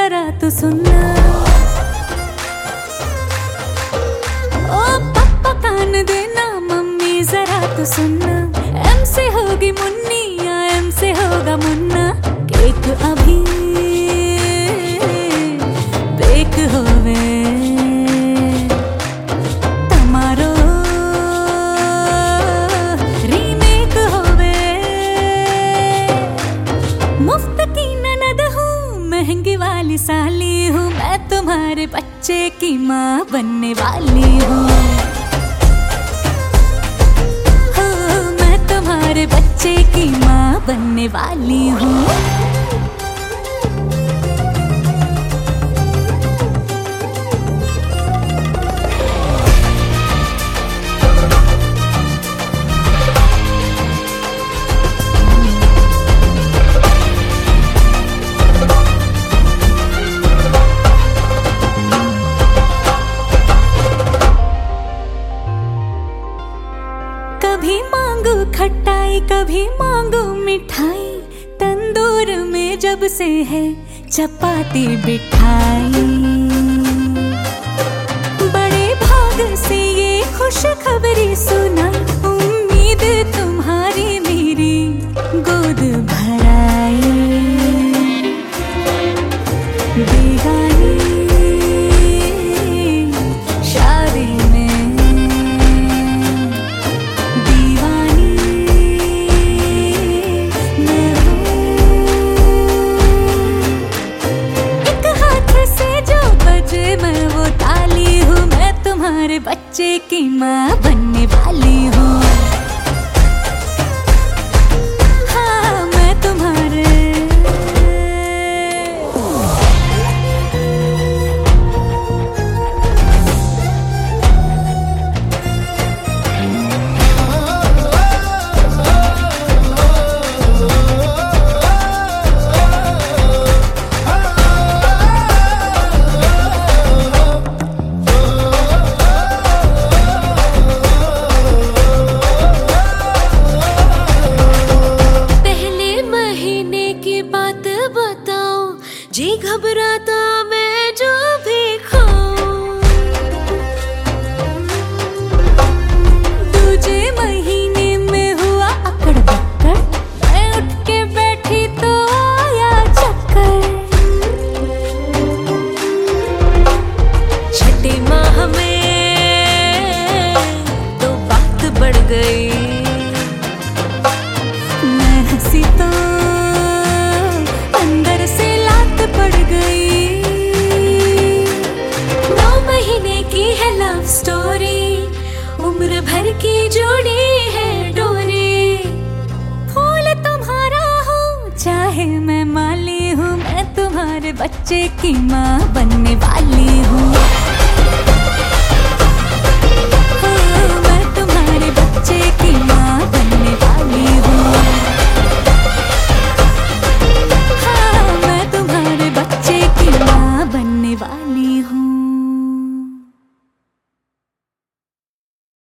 जरा तो सुनना। ओ पापा कान देना, मम्मी जरा तो सुनना। एम से होगी मुन्नी या एम से होगा मुन्ना, केक अभी बेक होवे तमारो रीमेक होवे। मुफ्त की ननद हूँ, महंगी वाली साली हूँ, मैं तुम्हारे बच्चे की माँ बनने वाली हूँ। हो मैं तुम्हारे बच्चे की माँ बनने वाली हूँ। कभी मांगू खटाई, कभी मांगू मिठाई, तंदूर में जब से है चपाती बिठाई। बड़े भाग से ये खुशखबरी सुना, उम्मीद तुम्हारी मेरी गोद भराई। बेगानी शादी में मैं वो ताली हूँ, मैं तुम्हारे बच्चे की माँ बनने वाली हूँ। हाँ मैं तुम्हारे जी घबराता मैं जो भी खाऊं। दूजे महीने में हुआ अकड़ बक्कड़, मैं उठ के बैठी तो आया चक्कर। छठे माह में तो बात बढ़ गई, मैं हंसी तो अंदर से पड़ गई। 9 महीने की है लव स्टोरी, उम्र भर की जोड़ी है डोरी। फूल तुम्हारा हूँ चाहे मैं माली हूँ, मैं तुम्हारे बच्चे की माँ बनने वाली हूँ।